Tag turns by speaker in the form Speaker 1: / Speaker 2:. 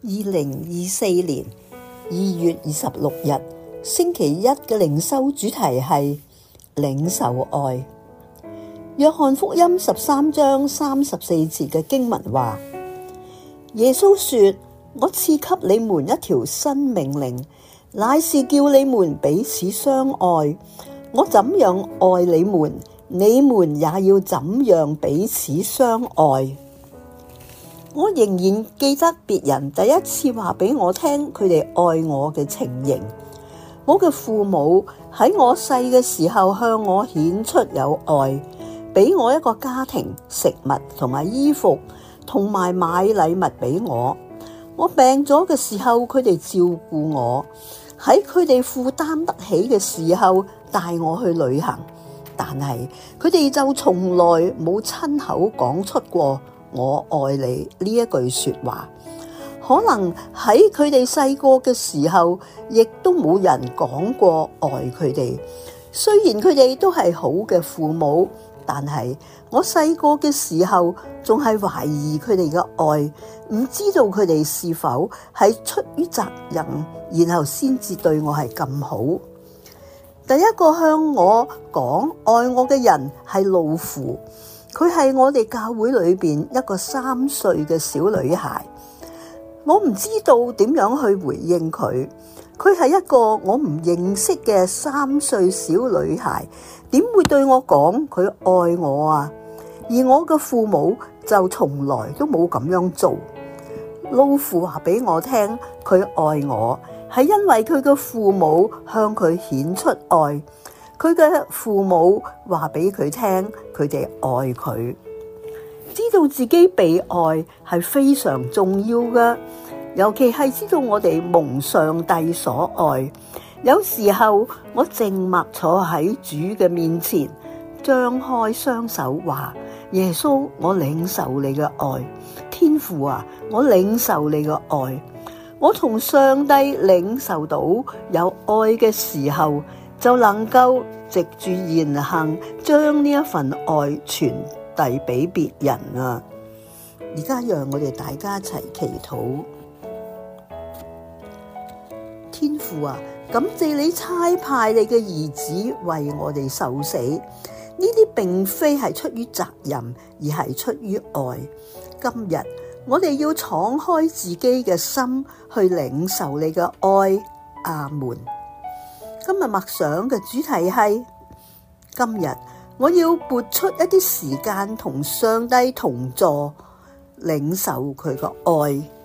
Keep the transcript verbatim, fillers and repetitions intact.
Speaker 1: 二零二四年二月二十六日星期一嘅靈修主題係領受愛。約翰福音十三章三十四節嘅經文話：耶穌說，我賜給你們一條新命令，乃是叫你們彼此相愛。我怎樣愛你們，你們也要怎樣彼此相愛。我仍然記得別人第一次話俾我聽佢哋愛我嘅情形。我嘅父母喺我細嘅時候向我顯出有愛，俾我一個家庭、食物同埋衣服，同埋買禮物俾我。我病咗嘅時候，佢哋照顧我，喺佢哋負擔得起嘅時候帶我去旅行。但係佢哋就從來冇親口講出過我愛你呢一句說話。可能喺佢哋細個嘅時候，亦都冇人講過愛佢哋。雖然佢哋都係好嘅父母，但係我細個嘅時候仲係懷疑佢哋嘅愛，唔知道佢哋是否係出於責任，然後先至對我係咁好。第一個向我講愛我嘅人係路父，佢係我哋教會裏邊一個三歲嘅小女孩。我唔知道點樣去回應佢，佢係一個我唔認識嘅三歲小女孩，點會對我講佢愛我啊？而我嘅父母就從來都冇咁樣做。路父話俾我聽，佢愛我係因為佢嘅父母向佢顯出愛，佢嘅父母話俾佢聽，佢哋愛佢。知道自己被愛係非常重要嘅，尤其係知道我哋蒙上帝所愛。有時候我靜默坐喺主嘅面前，張開雙手話：耶穌，我領受你嘅愛。天父啊，我領受你嘅愛。我同上帝領受到有愛嘅時候，就能夠藉住言行將呢一份愛傳遞俾別人啊！而家讓我哋大家一齊祈禱。天父啊，感謝你差派你嘅兒子為我哋受死，呢啲並非係出於責任，而係出於愛。今日我哋要敞開自己嘅心去領受你嘅愛。阿門。今日默想嘅主題係：今日我要撥出一啲時間同上帝同坐，領受佢嘅愛。